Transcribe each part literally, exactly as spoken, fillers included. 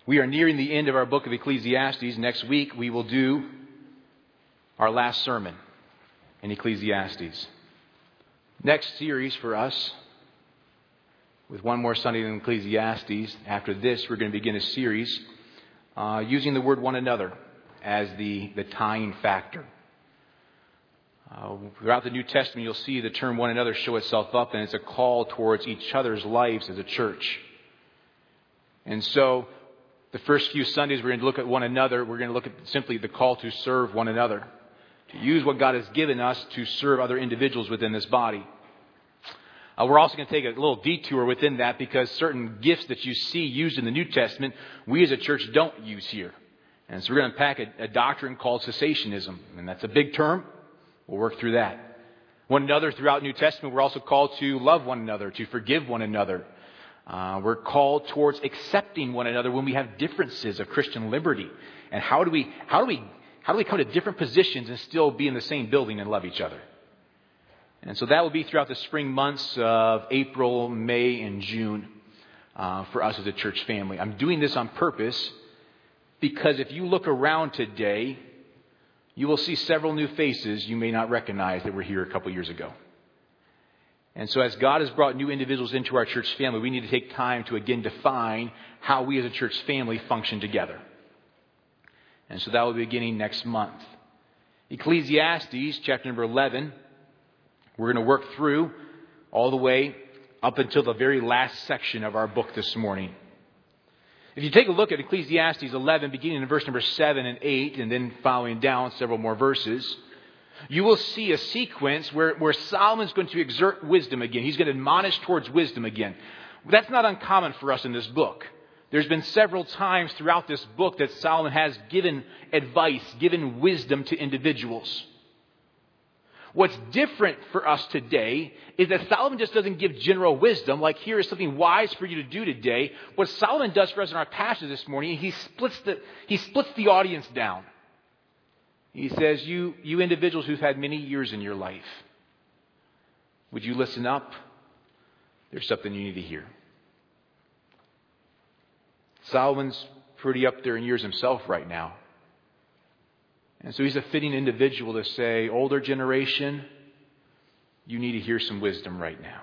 We are nearing the end of our book of Ecclesiastes. Next week we will do our last sermon in Ecclesiastes. Next series for us, with one more Sunday in Ecclesiastes. After this, we're going to begin a series uh, using the word one another as the, the tying factor. Uh, throughout the New Testament, you'll see the term one another show itself up, and it's a call towards each other's lives as a church. And so, the first few Sundays, we're going to look at one another. We're going to look at simply the call to serve one another, to use what God has given us to serve other individuals within this body. Uh, we're also going to take a little detour within that, because certain gifts that you see used in the New Testament, we as a church don't use here. And so we're going to unpack a, a doctrine called cessationism. And that's a big term. We'll work through that. One another throughout New Testament, we're also called to love one another, to forgive one another. Uh, we're called towards accepting one another when we have differences of Christian liberty. And how do we, how do we, how do we come to different positions and still be in the same building and love each other? And so that will be throughout the spring months of April, May, and June uh, for us as a church family. I'm doing this on purpose because if you look around today, you will see several new faces you may not recognize that were here a couple years ago. And so as God has brought new individuals into our church family, we need to take time to again define how we as a church family function together. And so that will be beginning next month. Ecclesiastes chapter number eleven, we're going to work through all the way up until the very last section of our book this morning. If you take a look at Ecclesiastes eleven, beginning in verse number seven and eight, and then following down several more verses, you will see a sequence where, where Solomon's going to exert wisdom again. He's going to admonish towards wisdom again. That's not uncommon for us in this book. There's been several times throughout this book that Solomon has given advice, given wisdom to individuals. What's different for us today is that Solomon just doesn't give general wisdom, like here is something wise for you to do today. What Solomon does for us in our passage this morning, he splits the, he splits the audience down. He says, you, you individuals who've had many years in your life, would you listen up? There's something you need to hear. Solomon's pretty up there in years himself right now. And so he's a fitting individual to say, older generation, you need to hear some wisdom right now.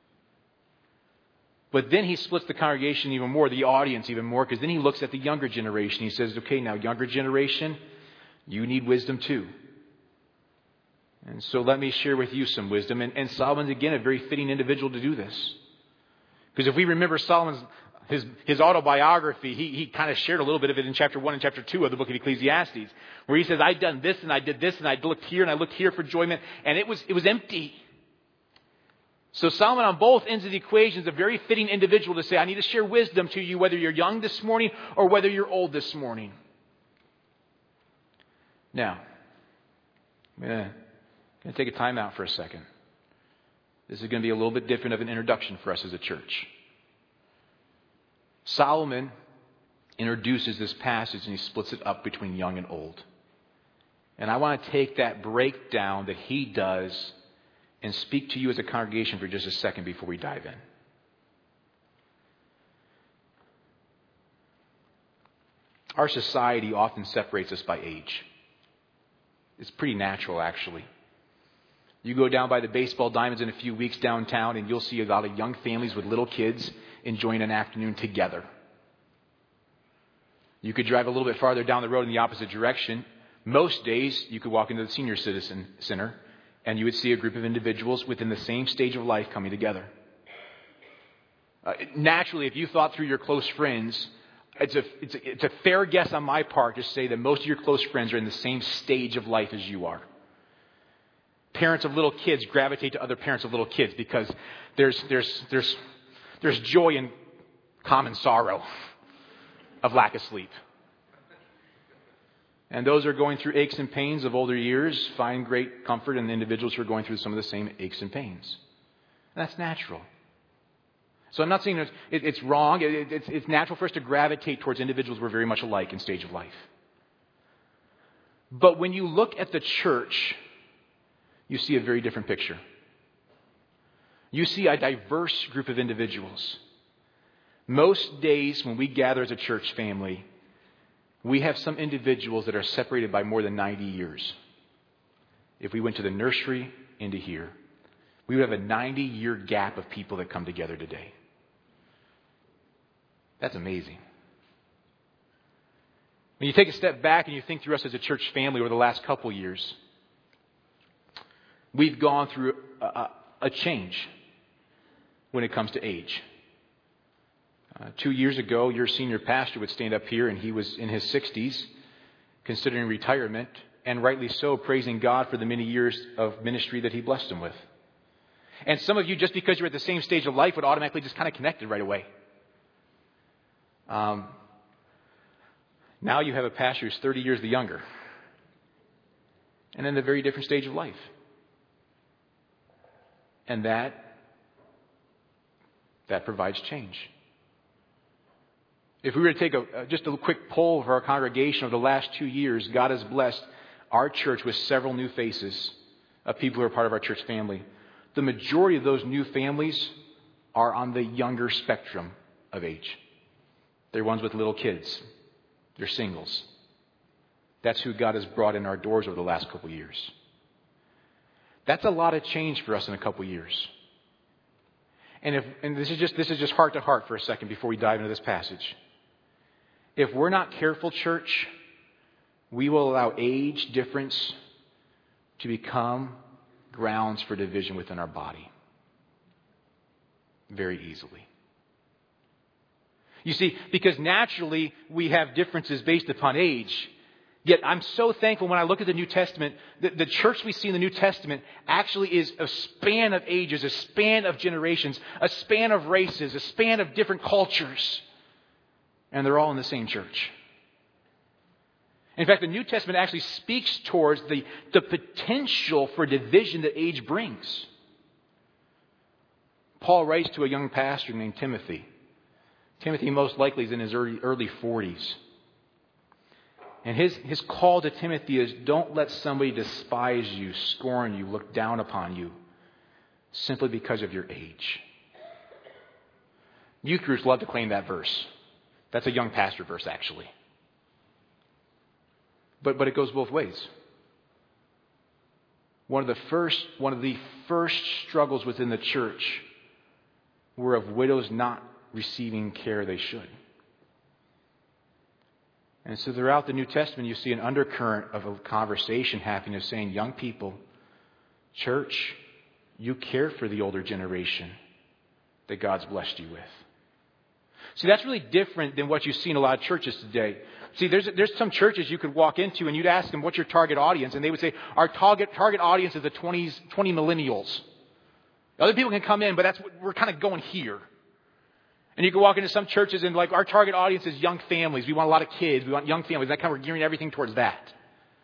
But then he splits the congregation even more, the audience even more, because then he looks at the younger generation. He says, okay, now younger generation, you need wisdom too. And so let me share with you some wisdom. And, and Solomon's, again, a very fitting individual to do this. Because if we remember Solomon's his, his autobiography, he, he kind of shared a little bit of it in chapter one and chapter two of the book of Ecclesiastes, where he says, I'd done this and I did this and I looked here and I looked here for enjoyment, and it was, it was empty. So Solomon, on both ends of the equation, is a very fitting individual to say, I need to share wisdom to you, whether you're young this morning or whether you're old this morning. Now, I'm going to take a time out for a second. This is going to be a little bit different of an introduction for us as a church. Solomon introduces this passage and he splits it up between young and old. And I want to take that breakdown that he does and speak to you as a congregation for just a second before we dive in. Our society often separates us by age. It's pretty natural, actually. You go down by the baseball diamonds in a few weeks downtown, and you'll see a lot of young families with little kids enjoying an afternoon together. You could drive a little bit farther down the road in the opposite direction. Most days, you could walk into the senior citizen center, and you would see a group of individuals within the same stage of life coming together. Uh, naturally, if you thought through your close friends, It's a, it's, a, it's a fair guess on my part to say that most of your close friends are in the same stage of life as you are. Parents of little kids gravitate to other parents of little kids because there's, there's, there's, there's joy in common sorrow of lack of sleep. And those who are going through aches and pains of older years find great comfort in the individuals who are going through some of the same aches and pains. And that's natural. So I'm not saying it's, it's wrong. It's, it's natural for us to gravitate towards individuals who are very much alike in stage of life. But when you look at the church, you see a very different picture. You see a diverse group of individuals. Most days when we gather as a church family, we have some individuals that are separated by more than ninety years. If we went to the nursery into here, we would have a ninety-year gap of people that come together today. That's amazing. When you take a step back and you think through us as a church family over the last couple years, we've gone through a, a, a change when it comes to age. Uh, two years ago, your senior pastor would stand up here, and he was in his sixties, considering retirement, and rightly so, praising God for the many years of ministry that He blessed him with. And some of you, just because you're at the same stage of life, would automatically just kind of connect it right away. Um, now you have a pastor who's thirty years the younger, and in a very different stage of life. And that, that provides change. If we were to take a, just a quick poll of our congregation over the last two years, God has blessed our church with several new faces of people who are part of our church family. The majority of those new families are on the younger spectrum of age. They're ones with little kids. They're singles. That's who God has brought in our doors over the last couple of years. That's a lot of change for us in a couple of years. And if and this is just this is just heart to heart for a second before we dive into this passage. If we're not careful, church, we will allow age difference to become grounds for division within our body very easily. You see, because naturally we have differences based upon age. Yet I'm so thankful when I look at the New Testament, that the church we see in the New Testament actually is a span of ages, a span of generations, a span of races, a span of different cultures. And they're all in the same church. In fact, the New Testament actually speaks towards the, the potential for division that age brings. Paul writes to a young pastor named Timothy. Timothy most likely is in his early, early forties. And his, his call to Timothy is, don't let somebody despise you, scorn you, look down upon you, simply because of your age. Youth groups love to claim that verse. That's a young pastor verse, actually. But but it goes both ways. One of the first one of the first struggles within the church were of widows not receiving care they should. And so throughout the New Testament, you see an undercurrent of a conversation happening of saying, young people, church, you care for the older generation that God's blessed you with. See, that's really different than what you see in a lot of churches today. See, there's there's some churches you could walk into and you'd ask them, what's your target audience? And they would say, our target target audience is the twenties, twenty millennials. Other people can come in, but that's what we're kind of going here. And you can walk into some churches and like, our target audience is young families. We want a lot of kids. We want young families. That kind of, we're gearing everything towards that.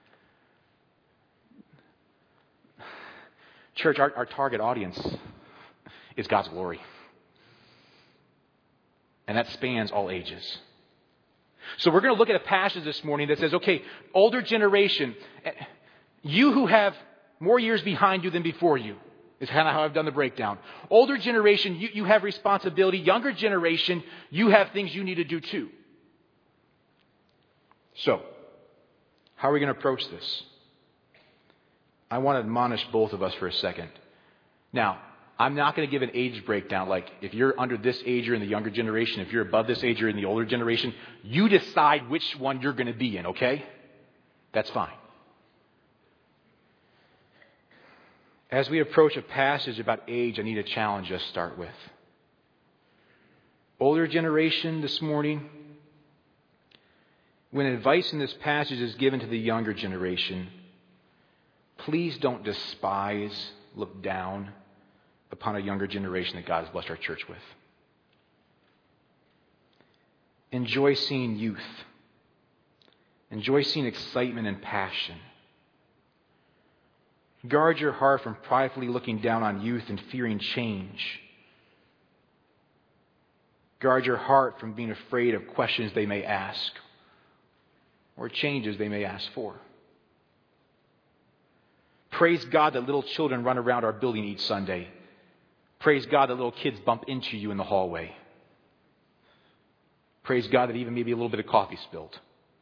Church, our, our target audience is God's glory. And that spans all ages. So we're going to look at a passage this morning that says, okay, older generation, you who have more years behind you than before you, is kind of how I've done the breakdown. Older generation, you, you have responsibility. Younger generation, you have things you need to do too. So, how are we going to approach this? I want to admonish both of us for a second. Now, I'm not going to give an age breakdown like if you're under this age, you're in the younger generation. If you're above this age, you're in the older generation. You decide which one you're going to be in, okay? That's fine. As we approach a passage about age, I need a challenge us to start with. Older generation this morning, when advice in this passage is given to the younger generation, please don't despise, look down upon a younger generation that God has blessed our church with. Enjoy seeing youth. Enjoy seeing excitement and passion. Guard your heart from pridefully looking down on youth and fearing change. Guard your heart from being afraid of questions they may ask or changes they may ask for. Praise God that little children run around our building each Sunday. Praise God that little kids bump into you in the hallway. Praise God that even maybe a little bit of coffee spilled.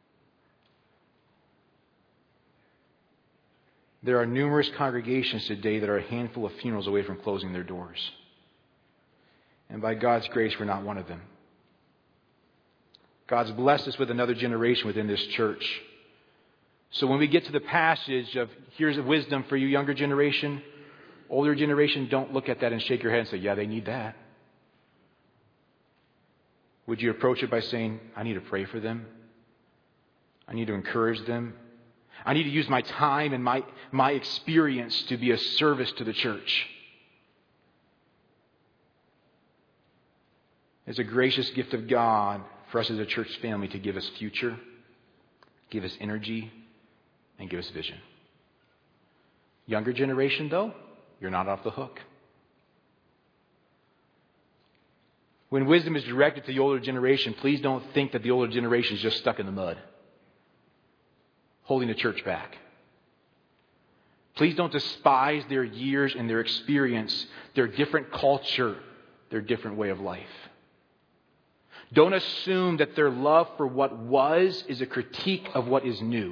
There are numerous congregations today that are a handful of funerals away from closing their doors. And by God's grace, we're not one of them. God's blessed us with another generation within this church. So when we get to the passage of, here's a wisdom for you, younger generation, older generation, don't look at that and shake your head and say, yeah, they need that. Would you approach it by saying, I need to pray for them. I need to encourage them. I need to use my time and my, my experience to be a service to the church. It's a gracious gift of God for us as a church family to give us future, give us energy, and give us vision. Younger generation, though, you're not off the hook. When wisdom is directed to the older generation, please don't think that the older generation is just stuck in the mud, holding the church back. Please don't despise their years and their experience, their different culture, their different way of life. Don't assume that their love for what was is a critique of what is new.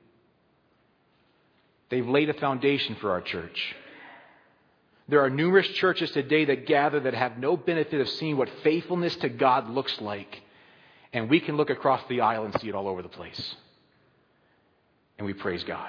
They've laid a foundation for our church. There are numerous churches today that gather that have no benefit of seeing what faithfulness to God looks like. And we can look across the aisle and see it all over the place. And we praise God.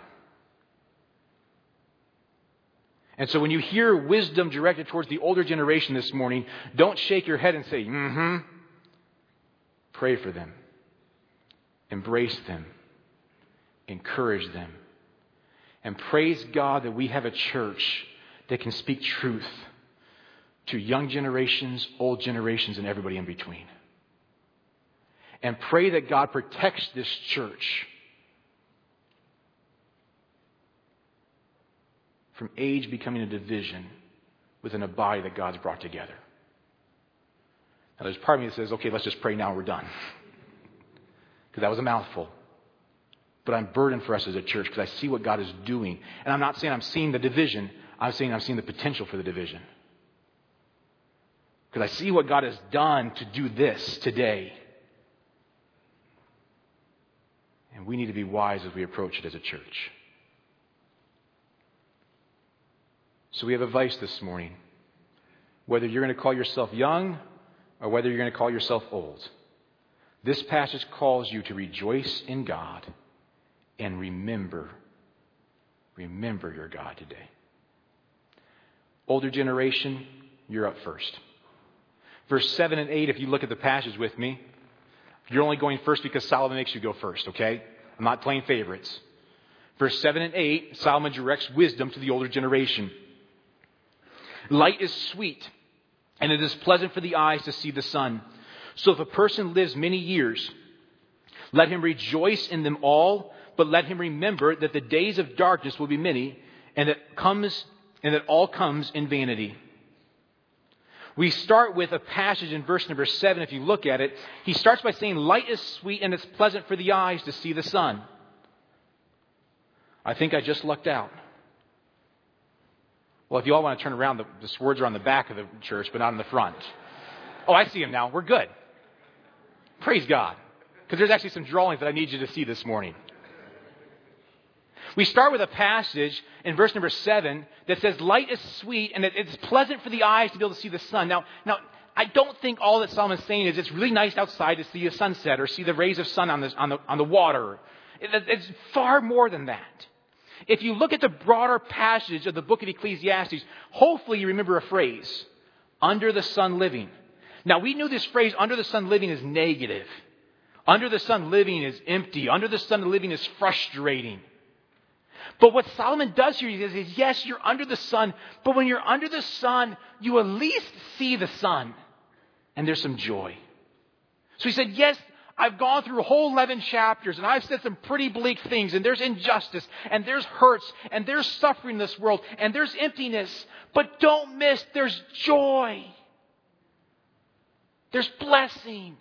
And so when you hear wisdom directed towards the older generation this morning, don't shake your head and say, mm-hmm. Pray for them. Embrace them. Encourage them. And praise God that we have a church that can speak truth to young generations, old generations, and everybody in between. And pray that God protects this church from age becoming a division within a body that God's brought together. Now there's part of me that says, okay, let's just pray now and we're done. Because that was a mouthful. But I'm burdened for us as a church because I see what God is doing. And I'm not saying I'm seeing the division. I'm saying I'm seeing the potential for the division. Because I see what God has done to do this today. And we need to be wise as we approach it as a church. So we have advice this morning. Whether you're going to call yourself young or whether you're going to call yourself old. This passage calls you to rejoice in God and remember, remember your God today. Older generation, you're up first. Verse seven and eight, if you look at the passage with me, you're only going first because Solomon makes you go first, okay? I'm not playing favorites. Verse seven and eight, Solomon directs wisdom to the older generation. Light is sweet, and it is pleasant for the eyes to see the sun. So if a person lives many years, let him rejoice in them all, but let him remember that the days of darkness will be many, and that comes and that all comes in vanity. We start with a passage in verse number seven. If you look at it, he starts by saying, light is sweet and it's pleasant for the eyes to see the sun. I think I just lucked out. Well, if you all want to turn around, the, the words are on the back of the church, but not on the front. Oh, I see them now. We're good. Praise God. Because there's actually some drawings that I need you to see this morning. We start with a passage in verse number seven that says, light is sweet and it's pleasant for the eyes to be able to see the sun. Now, now I don't think all that Solomon's saying is it's really nice outside to see a sunset or see the rays of sun on the, on the, on the water. It, it's far more than that. If you look at the broader passage of the book of Ecclesiastes, hopefully you remember a phrase, under the sun living. Now, we knew this phrase, under the sun living, is negative. Under the sun living is empty. Under the sun living is frustrating. But what Solomon does here is, is, yes, you're under the sun, but when you're under the sun, you at least see the sun. And there's some joy. So he said, yes, I've gone through a whole eleven chapters, and I've said some pretty bleak things, and there's injustice, and there's hurts, and there's suffering in this world, and there's emptiness. But don't miss, there's joy. There's blessing.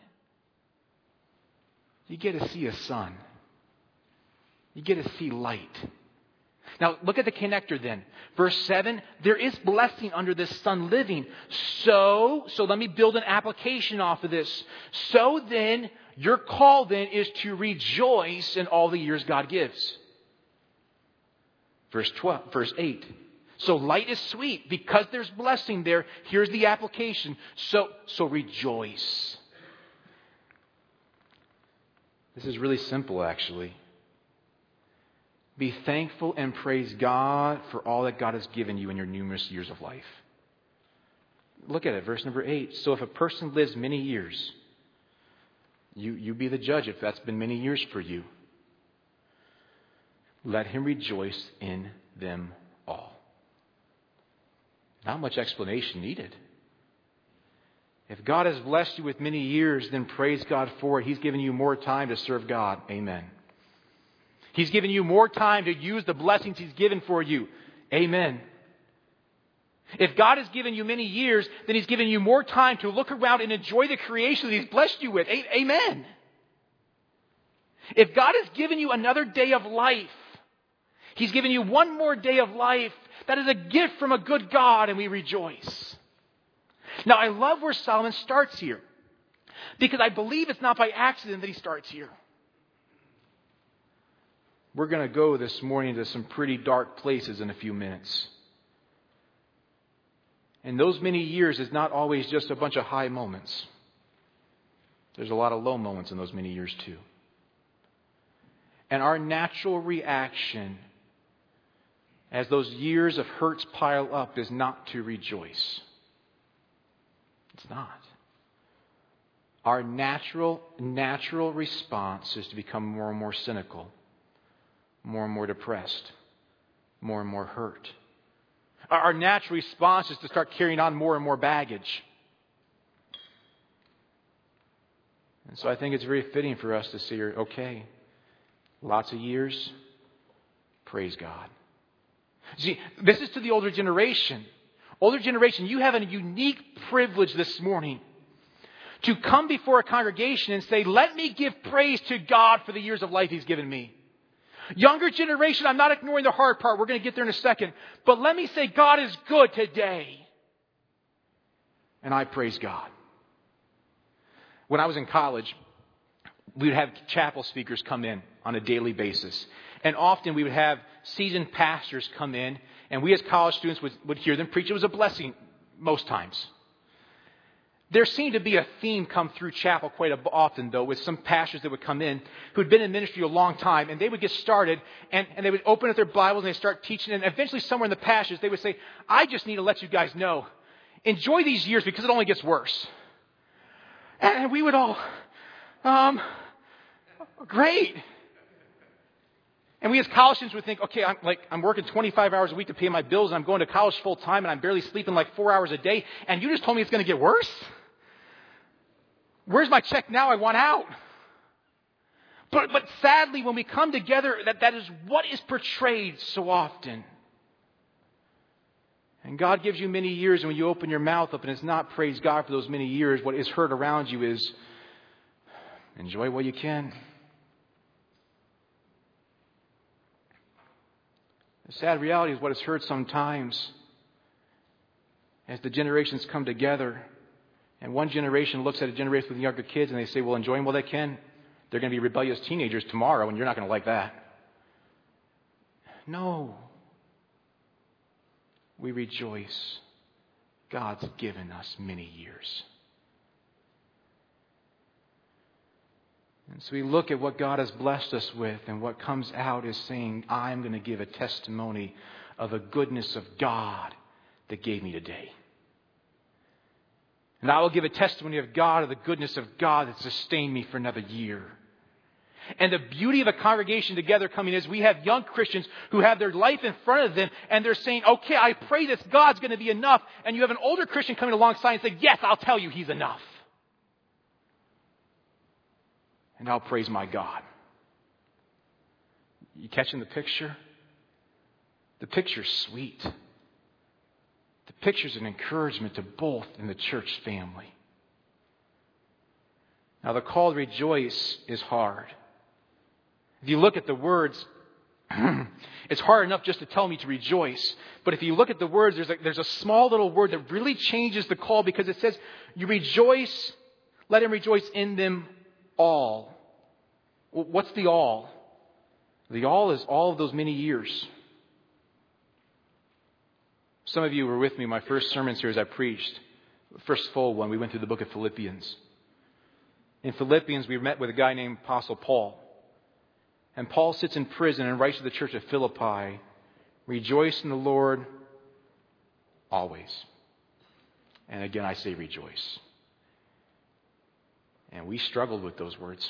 You get to see a sun. You get to see light. Now, look at the connector then. Verse seven, there is blessing under this sun living. So, so let me build an application off of this. So then, your call then is to rejoice in all the years God gives. Verse twelve, verse eight. So light is sweet because there's blessing there. Here's the application. So, so rejoice. This is really simple, actually. Be thankful and praise God for all that God has given you in your numerous years of life. Look at it, verse number eight. So if a person lives many years, you, you be the judge if that's been many years for you. Let him rejoice in them all. Not much explanation needed. If God has blessed you with many years, then praise God for it. He's given you more time to serve God. Amen. He's given you more time to use the blessings He's given for you. Amen. If God has given you many years, then He's given you more time to look around and enjoy the creation that He's blessed you with. Amen. If God has given you another day of life, He's given you one more day of life. That is a gift from a good God, and we rejoice. Now, I love where Solomon starts here, because I believe it's not by accident that he starts here. We're going to go this morning to some pretty dark places in a few minutes. And those many years is not always just a bunch of high moments. There's a lot of low moments in those many years too. And our natural reaction as those years of hurts pile up is not to rejoice. It's not. Our natural, natural response is to become more and more cynical, more and more depressed, more and more hurt. Our natural response is to start carrying on more and more baggage. And so I think it's very fitting for us to say, okay, lots of years, praise God. See, this is to the older generation. Older generation, you have a unique privilege this morning to come before a congregation and say, let me give praise to God for the years of life He's given me. Younger generation, I'm not ignoring the hard part. We're going to get there in a second. But let me say, God is good today. And I praise God. When I was in college, we would have chapel speakers come in on a daily basis. And often we would have seasoned pastors come in, and we as college students would, would hear them preach. It was a blessing most times. There seemed to be a theme come through chapel quite often, though, with some pastors that would come in who had been in ministry a long time, and they would get started, and, and they would open up their Bibles, and they'd start teaching, and eventually somewhere in the passage, they would say, I just need to let you guys know, enjoy these years because it only gets worse. And we would all, um, great. And we as college students would think, okay, I'm like I'm working twenty-five hours a week to pay my bills, and I'm going to college full time, and I'm barely sleeping like four hours a day, and you just told me it's going to get worse? Where's my check now? I want out. But but sadly, when we come together, that, that is what is portrayed so often. And God gives you many years, and when you open your mouth up and it's not praise God for those many years, what is heard around you is enjoy what you can. The sad reality is what is heard sometimes as the generations come together, and one generation looks at a generation with younger kids and they say, well, enjoy them while they can. They're going to be rebellious teenagers tomorrow, and you're not going to like that. No. We rejoice. God's given us many years. And so we look at what God has blessed us with, and what comes out is saying, I'm going to give a testimony of the goodness of God that gave me today. And I will give a testimony of God, of the goodness of God that sustained me for another year. And the beauty of a congregation together coming is we have young Christians who have their life in front of them, and they're saying, okay, I pray this God's going to be enough. And you have an older Christian coming alongside and saying, yes, I'll tell you He's enough. And I'll praise my God. You catching the picture? The picture's sweet. The picture's an encouragement to both in the church family. Now, the call to rejoice is hard. If you look at the words It's hard enough just to tell me to rejoice. But if you look at the words, there's a, there's a small little word that really changes the call, because it says, you rejoice, let him rejoice in them all. Well, what's the all? The all is all of those many years. Some of you were with me in my first sermon series I preached, the first full one. We went through the book of Philippians. In Philippians, we met with a guy named Apostle Paul. And Paul sits in prison and writes to the church of Philippi, rejoice in the Lord always. And again, I say rejoice. And we struggled with those words.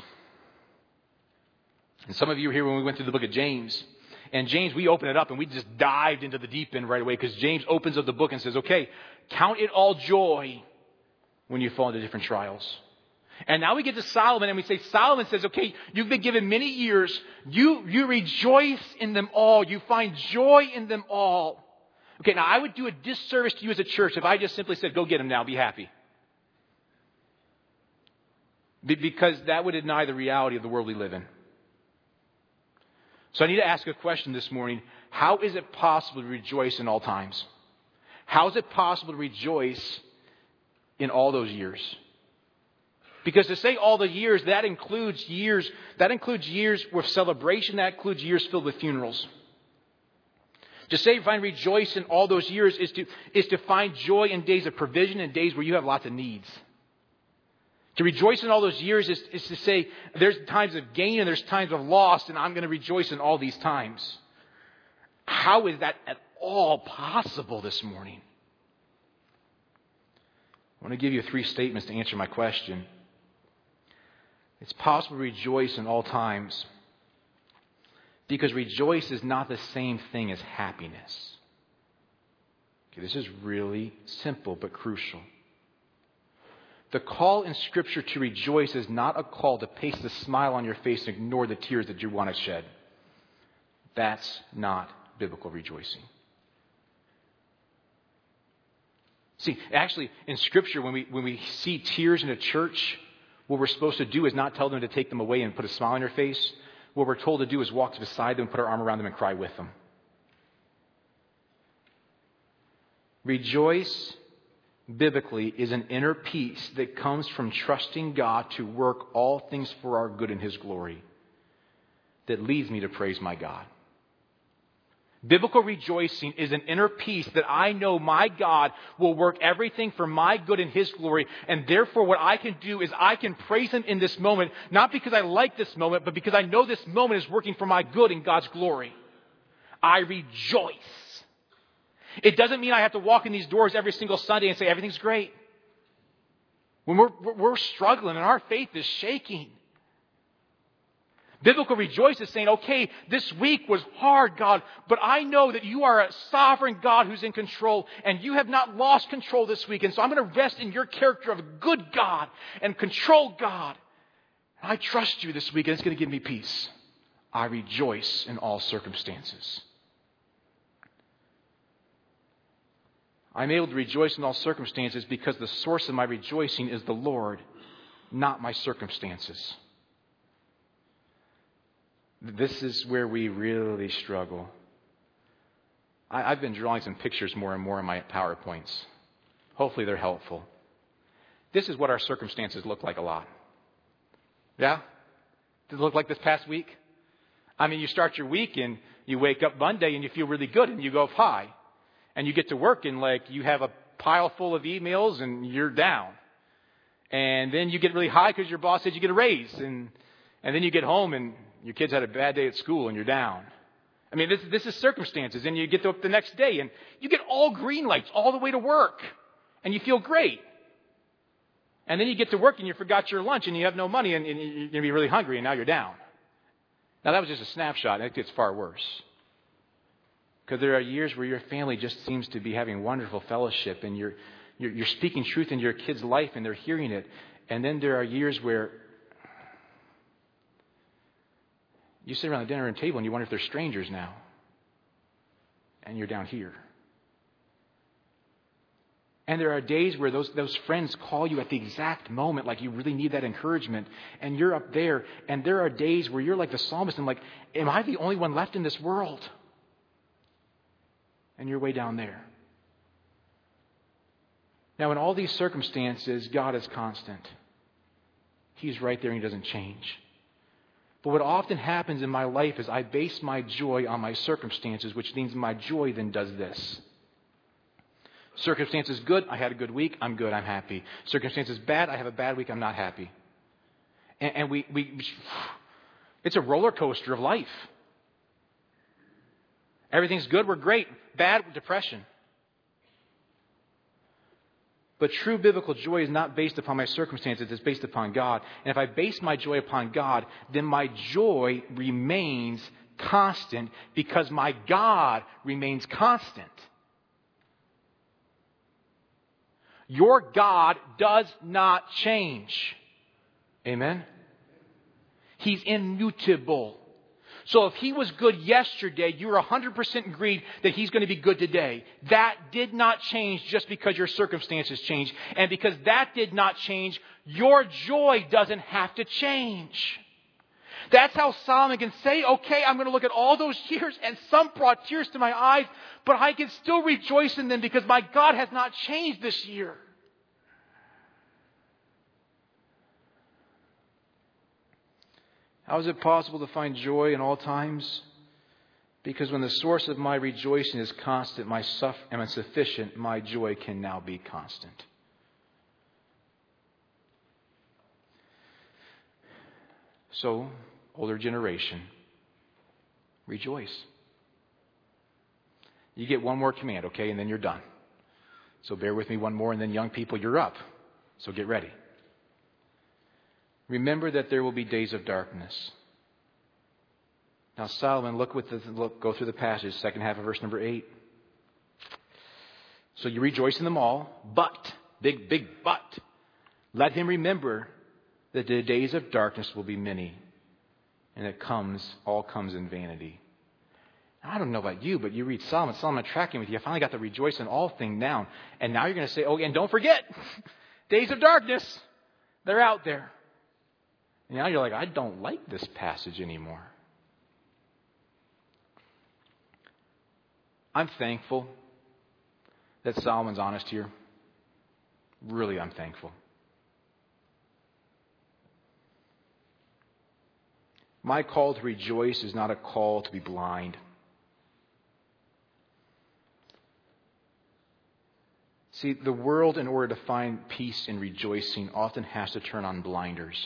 And some of you were here when we went through the book of James. And James, we opened it up and we just dived into the deep end right away, because James opens up the book and says, okay, count it all joy when you fall into different trials. And now we get to Solomon and we say, Solomon says, okay, you've been given many years. You, you rejoice in them all. You find joy in them all. Okay, now I would do a disservice to you as a church if I just simply said, go get them now, be happy. Be- because that would deny the reality of the world we live in. So I need to ask a question this morning. How is it possible to rejoice in all times? How is it possible to rejoice in all those years? Because to say all the years, that includes years, that includes years with celebration, that includes years filled with funerals. To say find rejoice in all those years is to, is to find joy in days of provision and days where you have lots of needs. To rejoice in all those years is, is to say there's times of gain and there's times of loss, and I'm going to rejoice in all these times. How is that at all possible this morning? I want to give you three statements to answer my question. It's possible to rejoice in all times because rejoice is not the same thing as happiness. Okay, this is really simple but crucial. The call in Scripture to rejoice is not a call to paste a smile on your face and ignore the tears that you want to shed. That's not biblical rejoicing. See, actually, in Scripture, when we when we see tears in a church, what we're supposed to do is not tell them to take them away and put a smile on their face. What we're told to do is walk beside them, put our arm around them, and cry with them. Rejoice, biblically, is an inner peace that comes from trusting God to work all things for our good in His glory that leads me to praise my God. Biblical rejoicing is an inner peace that I know my God will work everything for my good in His glory. And therefore what I can do is I can praise Him in this moment, not because I like this moment, but because I know this moment is working for my good in God's glory. I rejoice. It doesn't mean I have to walk in these doors every single Sunday and say everything's great. When we're, we're struggling and our faith is shaking. Biblical rejoice is saying, okay, this week was hard, God, but I know that you are a sovereign God who's in control, and you have not lost control this week. And so I'm going to rest in your character of a good God and control God. And I trust you this week, and it's going to give me peace. I rejoice in all circumstances. I'm able to rejoice in all circumstances because the source of my rejoicing is the Lord, not my circumstances. This is where we really struggle. I, I've been drawing some pictures more and more in my PowerPoints. Hopefully they're helpful. This is what our circumstances look like a lot. Yeah? Does it look like this past week? I mean, you start your week and you wake up Monday and you feel really good and you go up high. And you get to work and like you have a pile full of emails and you're down. And then you get really high because your boss said you get a raise. And, and then you get home and your kids had a bad day at school and you're down. I mean, this, this is circumstances. And you get up the next day and you get all green lights all the way to work. And you feel great. And then you get to work and you forgot your lunch and you have no money and, and you're going to be really hungry and now you're down. Now that was just a snapshot. It gets far worse. Because there are years where your family just seems to be having wonderful fellowship and you're, you're, you're speaking truth into your kid's life and they're hearing it. And then there are years where you sit around the dinner table and you wonder if they're strangers now. And you're down here. And there are days where those, those friends call you at the exact moment, like you really need that encouragement, and you're up there. And there are days where you're like the psalmist and like, am I the only one left in this world? And you're way down there. Now, in all these circumstances, God is constant. He's right there and He doesn't change. But what often happens in my life is I base my joy on my circumstances, which means my joy then does this. Circumstances good, I had a good week, I'm good, I'm happy. Circumstances bad, I have a bad week, I'm not happy. And, and we, we, it's a roller coaster of life. Everything's good, we're great. Bad, depression. But true biblical joy is not based upon my circumstances, it's based upon God. And if I base my joy upon God, then my joy remains constant because my God remains constant. Your God does not change. Amen? He's immutable. So if He was good yesterday, you're one hundred percent agreed that He's going to be good today. That did not change just because your circumstances changed. And because that did not change, your joy doesn't have to change. That's how Solomon can say, okay, I'm going to look at all those years and some brought tears to my eyes, but I can still rejoice in them because my God has not changed this year. How is it possible to find joy in all times? Because when the source of my rejoicing is constant, my suff- and sufficient, my joy can now be constant. So, older generation, rejoice. You get one more command, okay, and then you're done. So bear with me one more, and then young people, you're up. So get ready. Remember that there will be days of darkness. Now, Solomon, look with the look, go through the passage, second half of verse number eight. So you rejoice in them all, but, big, big but, let him remember that the days of darkness will be many, and it comes, all comes in vanity. Now, I don't know about you, but you read Solomon, Solomon tracking with you. I finally got the rejoice in all thing down. And now you're going to say, oh, and don't forget, days of darkness, they're out there. And now you're like, I don't like this passage anymore. I'm thankful that Solomon's honest here. Really, I'm thankful. My call to rejoice is not a call to be blind. See, the world, in order to find peace and rejoicing, often has to turn on blinders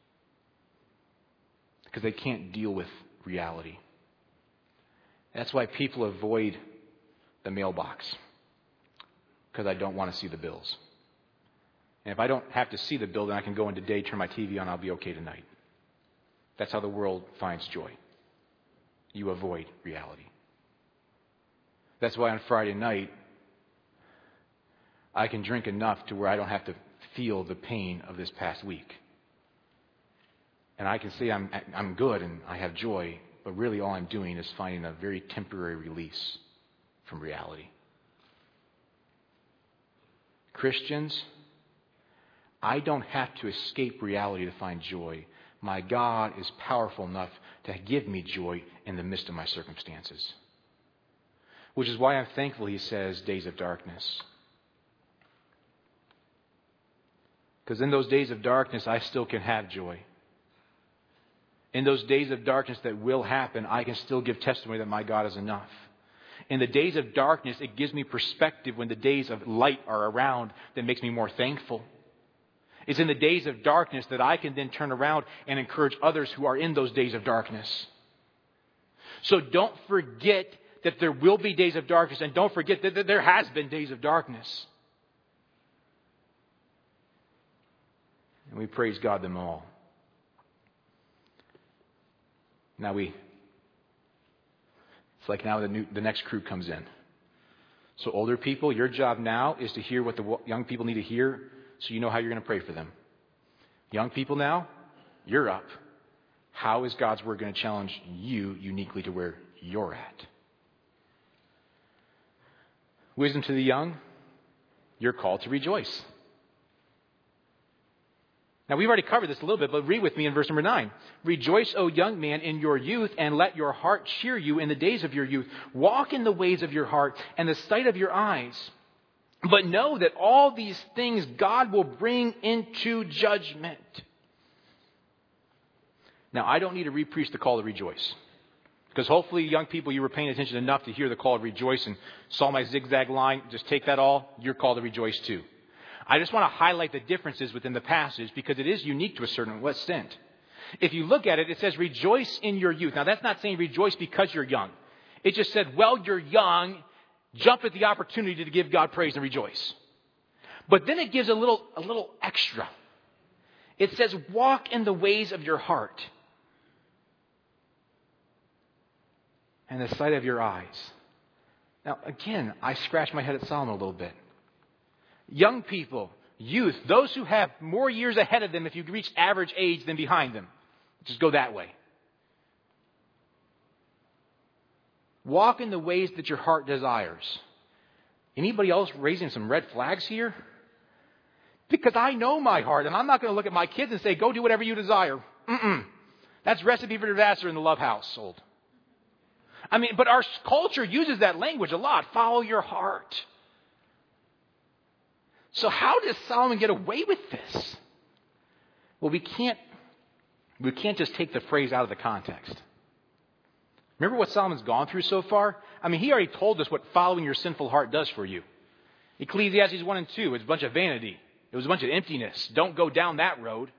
because they can't deal with reality. That's why people avoid the mailbox, because I don't want to see the bills. And if I don't have to see the bill, then I can go in today, turn my T V on, I'll be okay tonight. That's how the world finds joy. You avoid reality. That's why on Friday night, I can drink enough to where I don't have to feel the pain of this past week. And I can say I'm I'm good and I have joy, but really all I'm doing is finding a very temporary release from reality. Christians, I don't have to escape reality to find joy. My God is powerful enough to give me joy in the midst of my circumstances. Which is why I'm thankful He says days of darkness. Because in those days of darkness, I still can have joy. In those days of darkness that will happen, I can still give testimony that my God is enough. In the days of darkness, it gives me perspective when the days of light are around that makes me more thankful. It's in the days of darkness that I can then turn around and encourage others who are in those days of darkness. So don't forget that there will be days of darkness, and don't forget that there has been days of darkness. And we praise God them all. Now we, it's like now the new, the next crew comes in. So older people, your job now is to hear what the young people need to hear so you know how you're going to pray for them. Young people now, you're up. How is God's Word going to challenge you uniquely to where you're at? Wisdom to the young, you're called to rejoice. Now, we've already covered this a little bit, but read with me in verse number nine. Rejoice, O young man, in your youth, and let your heart cheer you in the days of your youth. Walk in the ways of your heart and the sight of your eyes. But know that all these things God will bring into judgment. Now, I don't need to re-preach the call to rejoice. Because hopefully, young people, you were paying attention enough to hear the call to rejoice and saw my zigzag line. Just take that all. You're called to rejoice too. I just want to highlight the differences within the passage because it is unique to a certain extent. If you look at it, it says rejoice in your youth. Now, that's not saying rejoice because you're young. It just said, well, you're young. Jump at the opportunity to give God praise and rejoice. But then it gives a little, a little extra. It says, walk in the ways of your heart and the sight of your eyes. Now, again, I scratch my head at Solomon a little bit. Young people, youth, those who have more years ahead of them if you reach average age than behind them. Just go that way. Walk in the ways that your heart desires. Anybody else raising some red flags here? Because I know my heart, and I'm not going to look at my kids and say, go do whatever you desire. Mm-mm. That's recipe for disaster in the love household. I mean, but our culture uses that language a lot. Follow your heart. So how does Solomon get away with this? Well, we can't, we can't just take the phrase out of the context. Remember what Solomon's gone through so far? I mean, he already told us what following your sinful heart does for you. Ecclesiastes one and two, it's a bunch of vanity. It was a bunch of emptiness. Don't go down that road.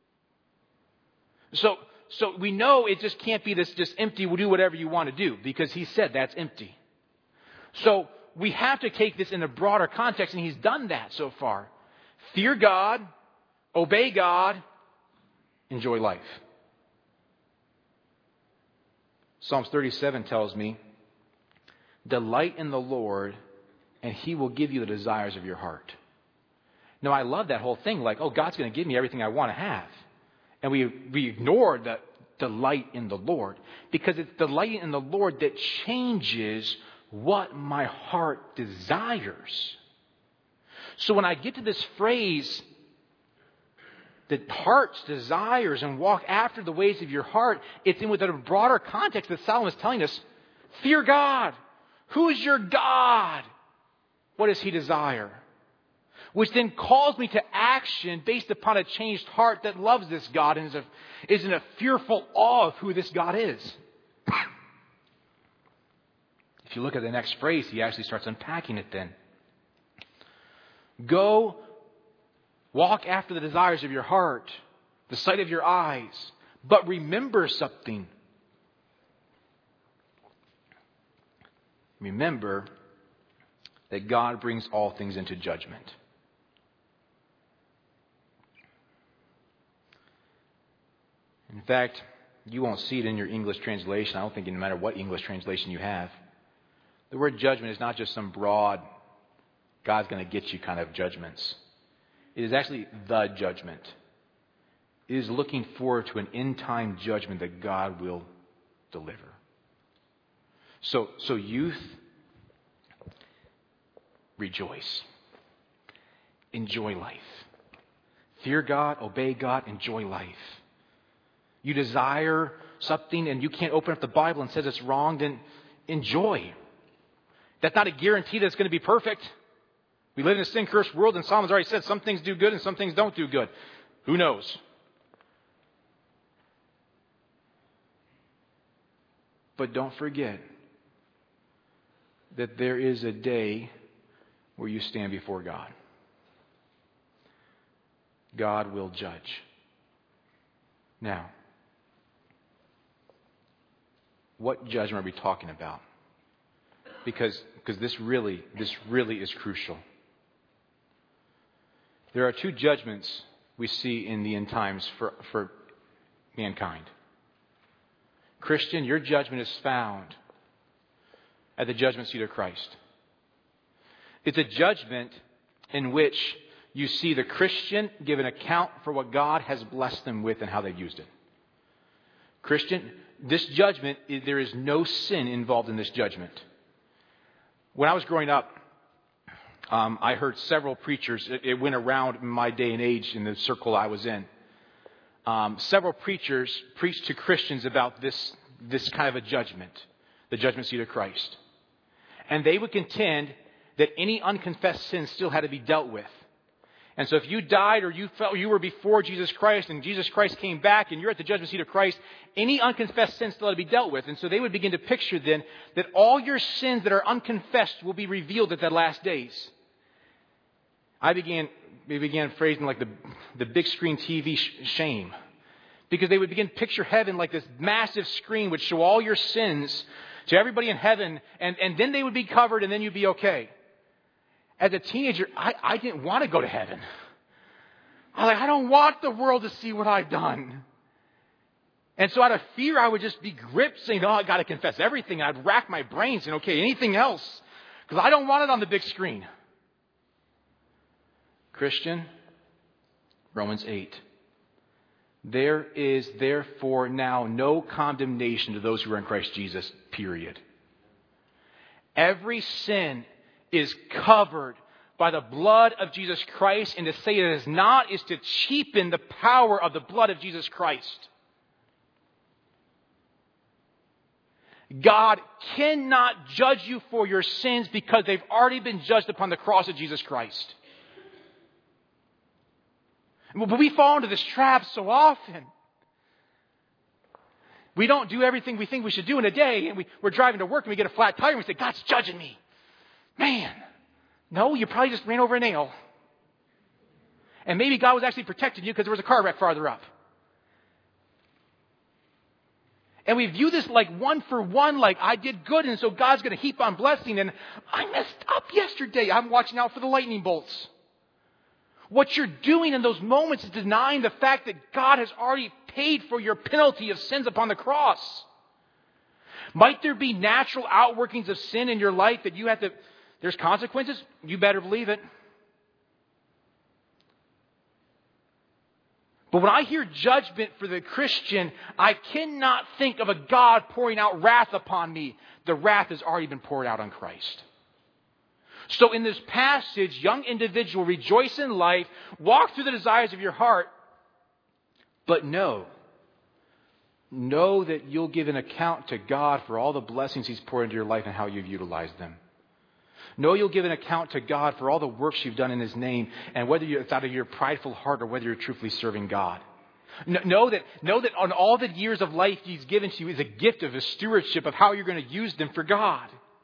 So, so we know it just can't be this just empty, we'll do whatever you want to do, because he said that's empty. So we have to take this in a broader context, and he's done that so far. Fear God, obey God, enjoy life. Psalms thirty-seven tells me, delight in the Lord, and he will give you the desires of your heart. Now, I love that whole thing, like, oh, God's going to give me everything I want to have. And we, we ignore the delight in the Lord, because it's delighting in the Lord that changes what my heart desires. So when I get to this phrase, that heart's desires and walk after the ways of your heart, it's in within a broader context that Solomon is telling us, fear God. Who is your God? What does he desire? Which then calls me to action based upon a changed heart that loves this God and is, a, is in a fearful awe of who this God is. If you look at the next phrase, he actually starts unpacking it then. Go walk after the desires of your heart, the sight of your eyes, but remember something. Remember that God brings all things into judgment. In fact, you won't see it in your English translation. I don't think no matter what English translation you have. The word judgment is not just some broad, God's going to get you kind of judgments. It is actually the judgment. It is looking forward to an end-time judgment that God will deliver. So, so youth, rejoice. Enjoy life. Fear God, obey God, enjoy life. You desire something and you can't open up the Bible and says it's wrong, then enjoy. That's not a guarantee that it's going to be perfect. We live in a sin-cursed world, and Solomon's already said some things do good and some things don't do good. Who knows? But don't forget that there is a day where you stand before God. God will judge. Now, what judgment are we talking about? Because, because this really, this really is crucial. There are two judgments we see in the end times for, for mankind. Christian, your judgment is found at the judgment seat of Christ. It's a judgment in which you see the Christian give an account for what God has blessed them with and how they've used it. Christian, this judgment, there is no sin involved in this judgment. When I was growing up, Um, I heard several preachers, it, it went around in my day and age in the circle I was in. Um, several preachers preached to Christians about this, this kind of a judgment, the judgment seat of Christ. And they would contend that any unconfessed sin still had to be dealt with. And so if you died or you felt you were before Jesus Christ and Jesus Christ came back and you're at the judgment seat of Christ, any unconfessed sin still had to be dealt with. And so they would begin to picture then that all your sins that are unconfessed will be revealed at the last days. I began, we began phrasing like the, the big screen T V sh- shame. Because they would begin to picture heaven like this massive screen would show all your sins to everybody in heaven. And, and then they would be covered and then you'd be okay. As a teenager, I, I didn't want to go to heaven. I was like, I don't want the world to see what I've done. And so out of fear, I would just be gripped saying, oh, I got to confess everything. I'd rack my brains and okay, anything else. Because I don't want it on the big screen. Christian, Romans eight. There is therefore now no condemnation to those who are in Christ Jesus, period. Every sin is covered by the blood of Jesus Christ, and to say it is not is to cheapen the power of the blood of Jesus Christ. God cannot judge you for your sins because they've already been judged upon the cross of Jesus Christ. But we fall into this trap so often. We don't do everything we think we should do in a day, and we, we're driving to work and we get a flat tire and we say, God's judging me. Man, no, you probably just ran over a nail. And maybe God was actually protecting you because there was a car wreck farther up. And we view this like one for one, like I did good and so God's going to heap on blessing. And I messed up yesterday. I'm watching out for the lightning bolts. What you're doing in those moments is denying the fact that God has already paid for your penalty of sins upon the cross. Might there be natural outworkings of sin in your life that you have to, there's consequences? You better believe it. But when I hear judgment for the Christian, I cannot think of a God pouring out wrath upon me. The wrath has already been poured out on Christ. So in this passage, young individual, rejoice in life, walk through the desires of your heart, but know, know that you'll give an account to God for all the blessings He's poured into your life and how you've utilized them. Know you'll give an account to God for all the works you've done in His name and whether it's out of your prideful heart or whether you're truthfully serving God. Know that, know that on all the years of life He's given to you is a gift of a stewardship of how you're going to use them for God.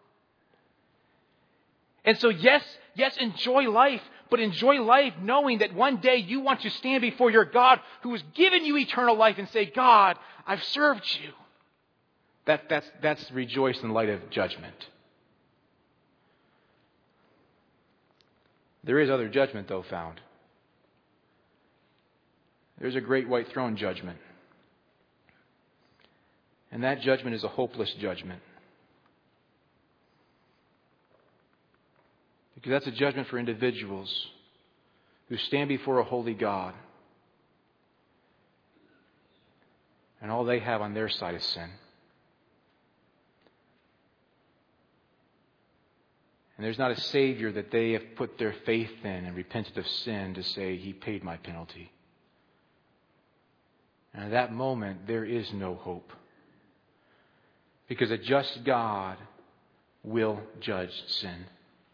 And so yes, yes, enjoy life, but enjoy life knowing that one day you want to stand before your God who has given you eternal life and say, God, I've served you. That, that's, that's rejoice in light of judgment. There is other judgment, though, found. There's a great white throne judgment. And that judgment is a hopeless judgment. Because that's a judgment for individuals who stand before a holy God. And all they have on their side is sin. And there's not a Savior that they have put their faith in and repented of sin to say, He paid my penalty. And at that moment, there is no hope. Because a just God will judge sin.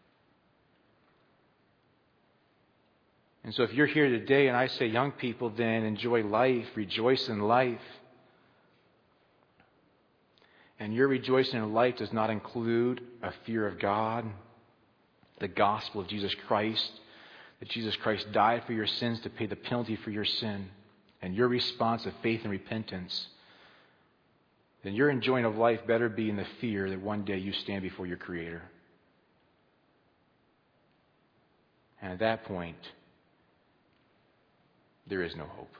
And so if you're here today and I say, young people, then enjoy life, rejoice in life. And your rejoicing in life does not include a fear of God, the gospel of Jesus Christ, that Jesus Christ died for your sins to pay the penalty for your sin, and your response of faith and repentance, then your enjoying of life better be in the fear that one day you stand before your Creator. And at that point, there is no hope.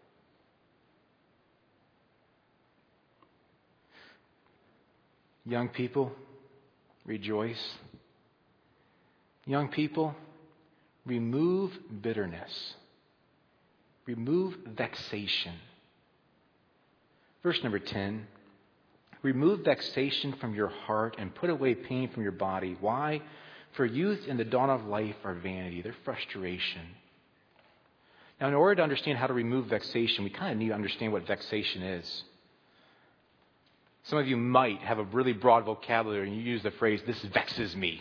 Young people, rejoice. Young people, remove bitterness. Remove vexation. Verse number ten. Remove vexation from your heart and put away pain from your body. Why? For youth in the dawn of life are vanity. They're frustration. Now, in order to understand how to remove vexation, we kind of need to understand what vexation is. Some of you might have a really broad vocabulary and you use the phrase, this vexes me.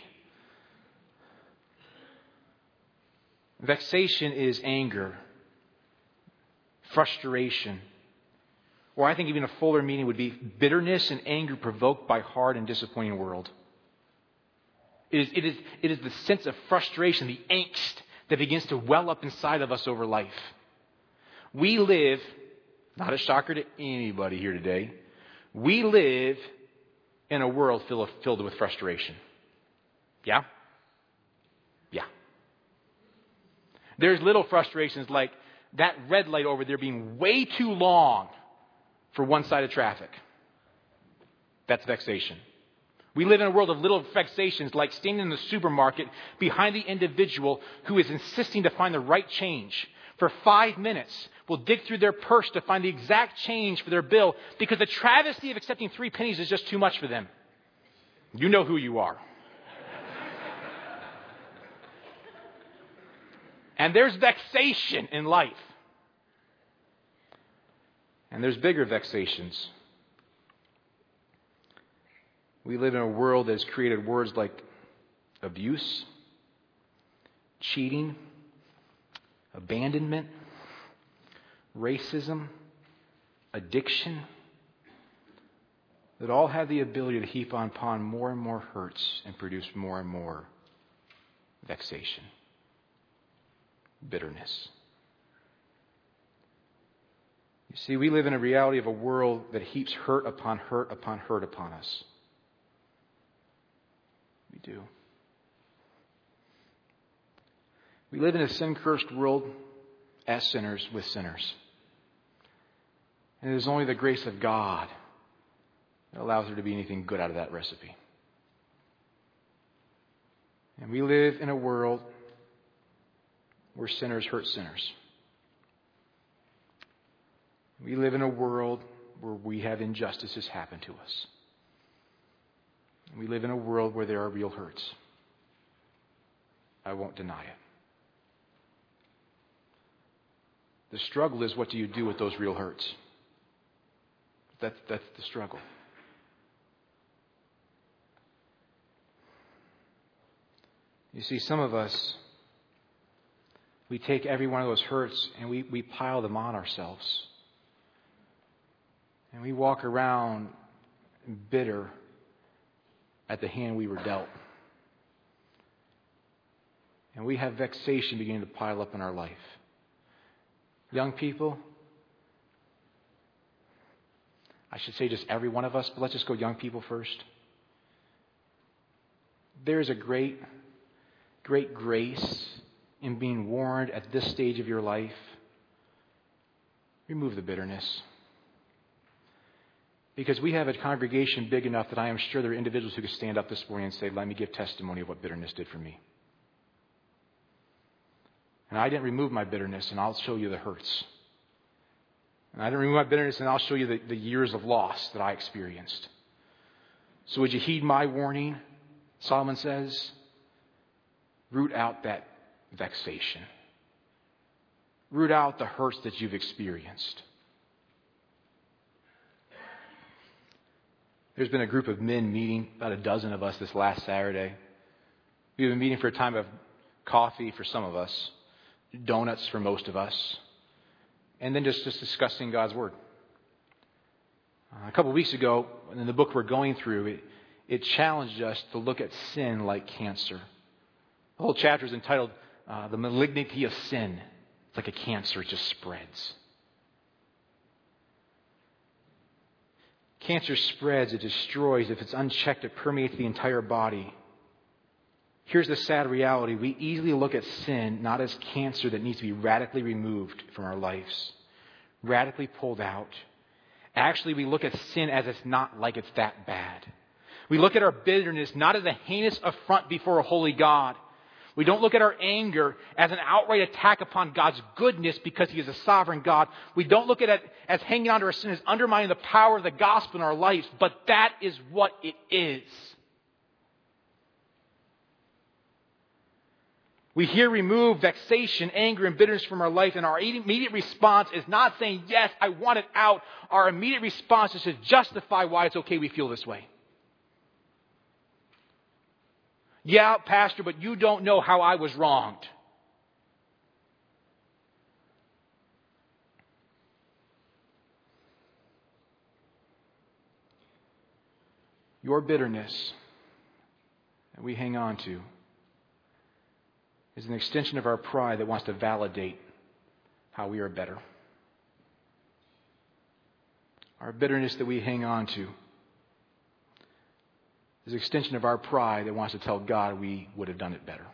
Vexation is anger, frustration, or I think even a fuller meaning would be bitterness and anger provoked by hard and disappointing world. It is, it is, it is the sense of frustration, the angst that begins to well up inside of us over life. We live, not a shocker to anybody here today, we live in a world filled, filled with frustration. Yeah? Yeah. There's little frustrations like that red light over there being way too long for one side of traffic. That's vexation. We live in a world of little vexations like standing in the supermarket behind the individual who is insisting to find the right change. For five minutes, will dig through their purse to find the exact change for their bill because the travesty of accepting three pennies is just too much for them. You know who you are. And there's vexation in life. And there's bigger vexations. We live in a world that has created words like abuse, cheating, abandonment, racism, addiction, that all have the ability to heap on upon more and more hurts and produce more and more vexation, bitterness. You see, we live in a reality of a world that heaps hurt upon hurt upon hurt upon us. We do. We live in a sin-cursed world as sinners with sinners. And it is only the grace of God that allows there to be anything good out of that recipe. And we live in a world where sinners hurt sinners. We live in a world where we have injustices happen to us. We live in a world where there are real hurts. I won't deny it. The struggle is, what do you do with those real hurts? That's, that's the struggle. You see, some of us, we take every one of those hurts and we, we pile them on ourselves. And we walk around bitter at the hand we were dealt. And we have vexation beginning to pile up in our life. Young people, I should say just every one of us, but let's just go young people first. There is a great, great grace in being warned at this stage of your life. Remove the bitterness. Because we have a congregation big enough that I am sure there are individuals who could stand up this morning and say, let me give testimony of what bitterness did for me. And I didn't remove my bitterness, and I'll show you the hurts. And I didn't remove my bitterness, and I'll show you the, the years of loss that I experienced. So would you heed my warning? Solomon says, root out that vexation. Root out the hurts that you've experienced. There's been a group of men meeting, about a dozen of us this last Saturday. We've been meeting for a time of coffee for some of us, donuts for most of us, and then just, just discussing God's Word. Uh, a couple of weeks ago, in the book we're going through, it, it challenged us to look at sin like cancer. The whole chapter is entitled, uh, The Malignity of Sin. It's like a cancer, it just spreads. Cancer spreads, it destroys. If it's unchecked, it permeates the entire body. Here's the sad reality. We easily look at sin not as cancer that needs to be radically removed from our lives, radically pulled out. Actually, we look at sin as it's not like it's that bad. We look at our bitterness not as a heinous affront before a holy God. We don't look at our anger as an outright attack upon God's goodness because He is a sovereign God. We don't look at it as hanging on to our sin as undermining the power of the gospel in our lives. But that is what it is. We hear remove vexation, anger, and bitterness from our life, and our immediate response is not saying, yes, I want it out. Our immediate response is to justify why it's okay we feel this way. Yeah, Pastor, but you don't know how I was wronged. Your bitterness that we hang on to is an extension of our pride that wants to validate how we are better. Our bitterness that we hang on to is an extension of our pride that wants to tell God we would have done it better.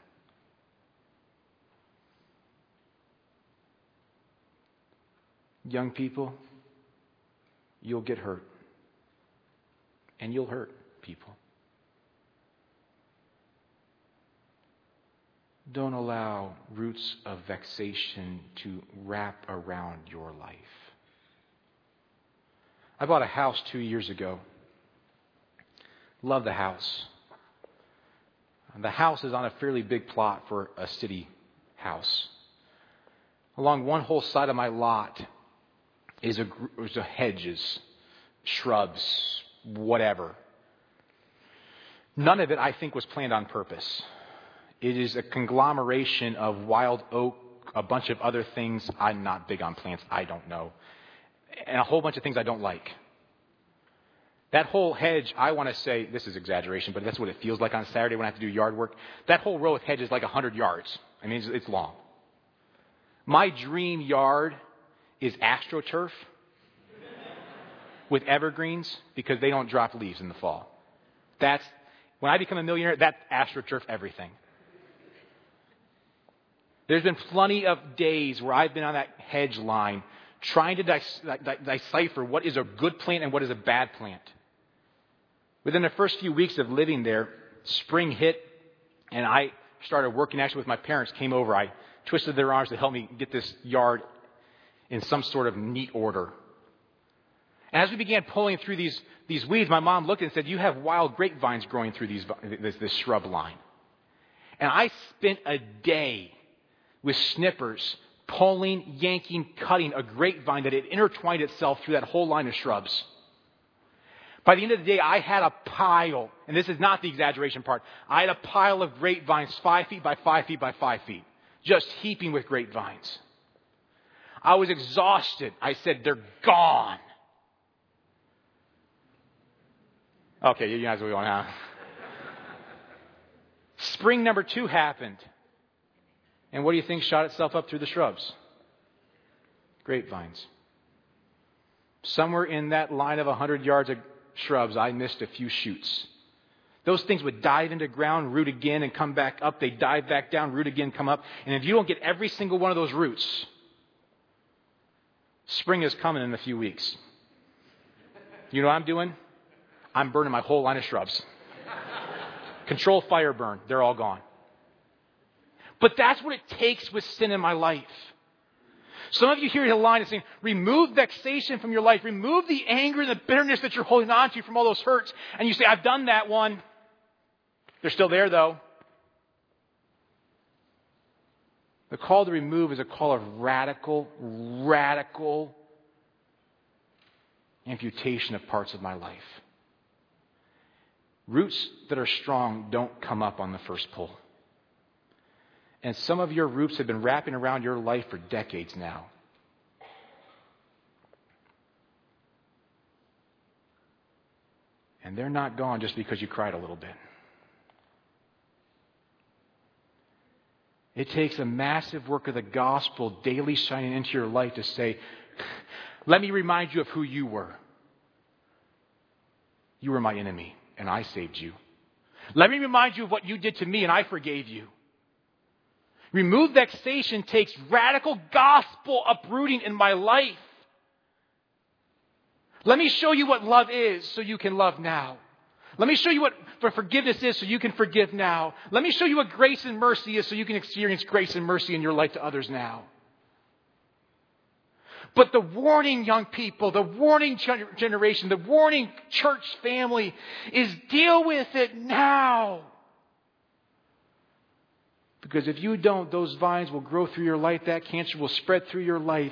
Young people, you'll get hurt. And you'll hurt people. Don't allow roots of vexation to wrap around your life. I bought a house two years ago. Love the house. The house is on a fairly big plot for a city house. Along one whole side of my lot is a, is a hedges, shrubs, whatever. None of it, I think, was planned on purpose. It is a conglomeration of wild oak, a bunch of other things. I'm not big on plants. I don't know. And a whole bunch of things I don't like. That whole hedge, I want to say, this is exaggeration, but that's what it feels like on Saturday when I have to do yard work. That whole row of hedge is like one hundred yards. I mean, it's, it's long. My dream yard is AstroTurf with evergreens because they don't drop leaves in the fall. That's, when I become a millionaire, that's AstroTurf everything. There's been plenty of days where I've been on that hedge line trying to decipher what is a good plant and what is a bad plant. Within the first few weeks of living there, spring hit, and I started working actually with my parents, came over. I twisted their arms to help me get this yard in some sort of neat order. And as we began pulling through these, these weeds, my mom looked and said, you have wild grapevines growing through these, this, this shrub line. And I spent a day with snippers pulling, yanking, cutting a grapevine that had intertwined itself through that whole line of shrubs. By the end of the day, I had a pile, and this is not the exaggeration part, I had a pile of grapevines five feet by five feet by five feet, just heaping with grapevines. I was exhausted. I said, they're gone. Okay, you guys are going on. Spring number two happened. And what do you think shot itself up through the shrubs? Grapevines. Somewhere in that line of one hundred yards of shrubs, I missed a few shoots. Those things would dive into ground, root again, and come back up. They dive back down, root again, come up. And if you don't get every single one of those roots, spring is coming in a few weeks. You know what I'm doing? I'm burning my whole line of shrubs. Controlled fire burn. They're all gone. But that's what it takes with sin in my life. Some of you hear the line and saying, remove vexation from your life. Remove the anger and the bitterness that you're holding on to from all those hurts. And you say, I've done that one. They're still there, though. The call to remove is a call of radical, radical amputation of parts of my life. Roots that are strong don't come up on the first pull. And some of your roots have been wrapping around your life for decades now. And they're not gone just because you cried a little bit. It takes a massive work of the gospel daily shining into your life to say, let me remind you of who you were. You were my enemy, and I saved you. Let me remind you of what you did to me, and I forgave you. Remove vexation takes radical gospel uprooting in my life. Let me show you what love is so you can love now. Let me show you what forgiveness is so you can forgive now. Let me show you what grace and mercy is so you can experience grace and mercy in your life to others now. But the warning, young people, the warning generation, the warning church family is deal with it now. Because if you don't, those vines will grow through your life. That cancer will spread through your life.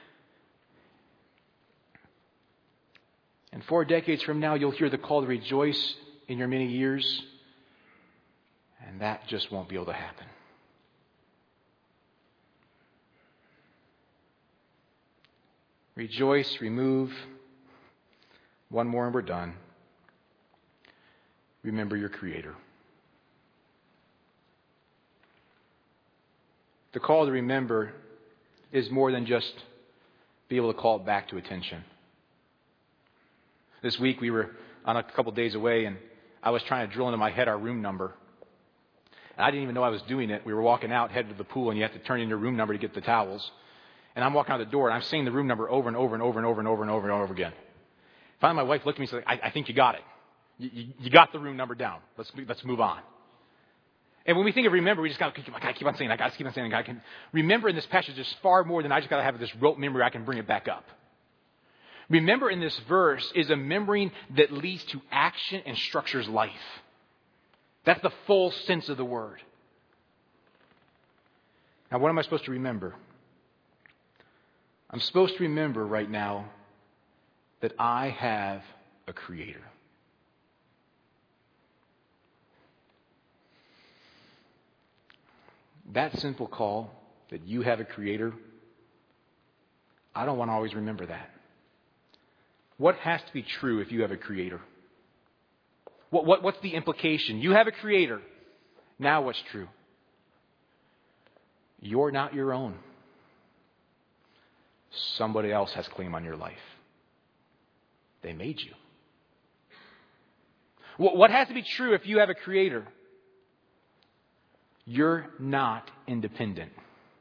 And four decades from now, you'll hear the call to rejoice in your many years. And that just won't be able to happen. Rejoice, remove. One more and we're done. Remember your Creator. The call to remember is more than just be able to call it back to attention. This week we were on a couple days away and I was trying to drill into my head our room number. And I didn't even know I was doing it. We were walking out, headed to the pool, and you have to turn in your room number to get the towels. And I'm walking out the door and I'm saying the room number over and over and over and over and over and over and over again. Finally my wife looked at me and said, I, I think you got it. You, you, you got the room number down. Let's, let's move on. And when we think of remember, we just got to keep, keep on saying, I got to keep on saying, I can remember in this passage is far more than I just got to have this rote memory. I can bring it back up. Remember in this verse is a memory that leads to action and structures life. That's the full sense of the word. Now, what am I supposed to remember? I'm supposed to remember right now that I have a Creator. That simple call that you have a Creator, I don't want to always remember that. What has to be true if you have a Creator? What, what, what's the implication? You have a Creator. Now what's true? You're not your own. Somebody else has claim on your life. They made you. What, what has to be true if you have a Creator? You're not independent.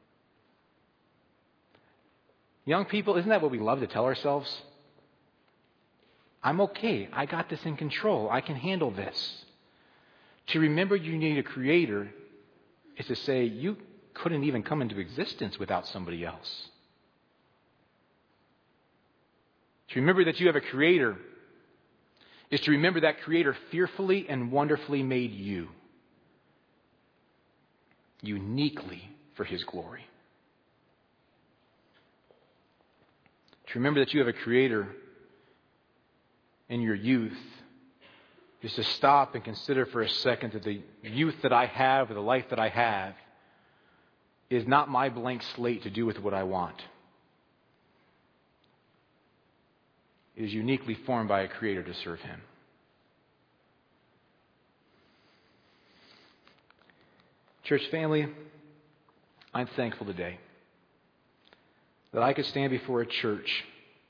Young people, isn't that what we love to tell ourselves? I'm okay. I got this in control. I can handle this. To remember you need a Creator is to say you couldn't even come into existence without somebody else. To remember that you have a Creator is to remember that Creator fearfully and wonderfully made you. Uniquely for His glory. To remember that you have a Creator in your youth is to stop and consider for a second that the youth that I have or the life that I have is not my blank slate to do with what I want. It is uniquely formed by a Creator to serve Him. Church family, I'm thankful today that I could stand before a church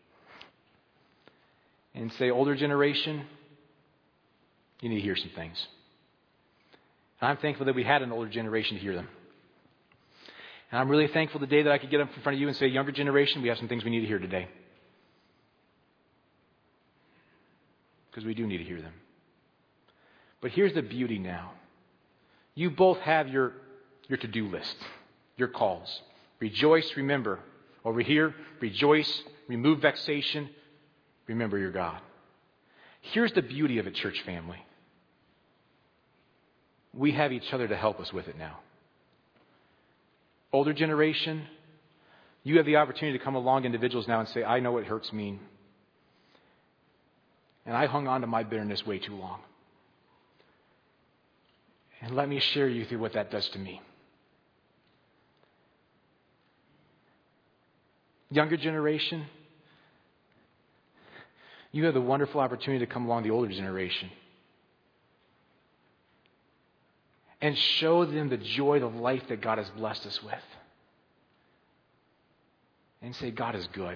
and say, older generation, you need to hear some things. And I'm thankful that we had an older generation to hear them. And I'm really thankful today that I could get up in front of you and say, younger generation, we have some things we need to hear today. Because we do need to hear them. But here's the beauty now. You both have your, your to-do list, your calls. Rejoice, remember. Over here, rejoice, remove vexation, remember your God. Here's the beauty of it, church family. We have each other to help us with it now. Older generation, you have the opportunity to come along individuals now and say, I know what hurts mean. And I hung on to my bitterness way too long. And let me share you through what that does to me. Younger generation, you have the wonderful opportunity to come along the older generation and show them the joy of life that God has blessed us with. And say, God is good.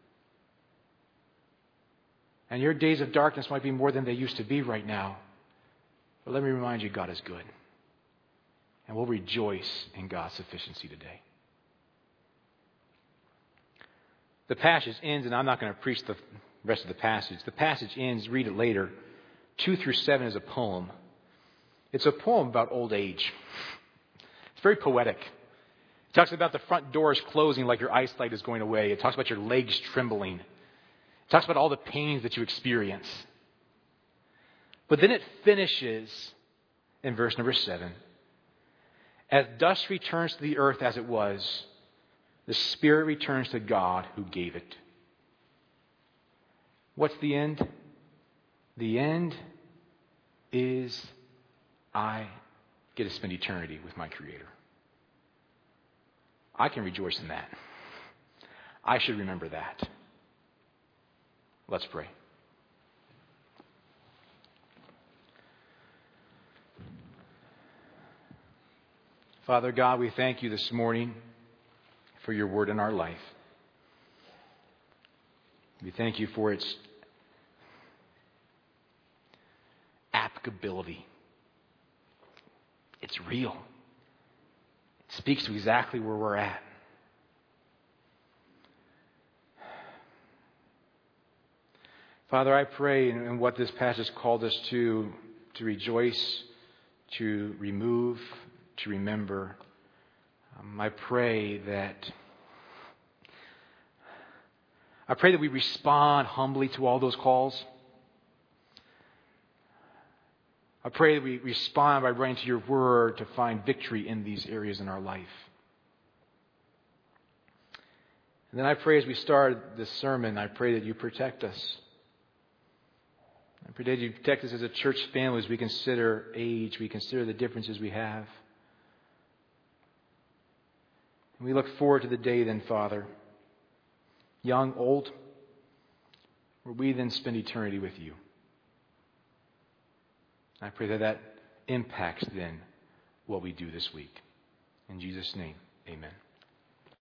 And your days of darkness might be more than they used to be right now. But let me remind you, God is good. And we'll rejoice in God's sufficiency today. The passage ends, and I'm not going to preach the rest of the passage. The passage ends, read it later. Two through seven is a poem. It's a poem about old age. It's very poetic. It talks about the front doors closing like your eyesight is going away. It talks about your legs trembling. It talks about all the pains that you experience. But then it finishes in verse number seven. As dust returns to the earth as it was, the Spirit returns to God who gave it. What's the end? The end is I get to spend eternity with my Creator. I can rejoice in that. I should remember that. Let's pray. Father God, we thank you this morning for your word in our life. We thank you for its applicability. It's real. It speaks to exactly where we're at. Father, I pray in what this passage called us to, to rejoice, to remove, to remember. Um, I pray that I pray that we respond humbly to all those calls. I pray that we respond by running to your word to find victory in these areas in our life. And then I pray as we start this sermon, I pray that you protect us. I pray that you protect us as a church family as we consider age, we consider the differences we have. And we look forward to the day then, Father, young, old, where we then spend eternity with you. I pray that that impacts then what we do this week. In Jesus' name, amen.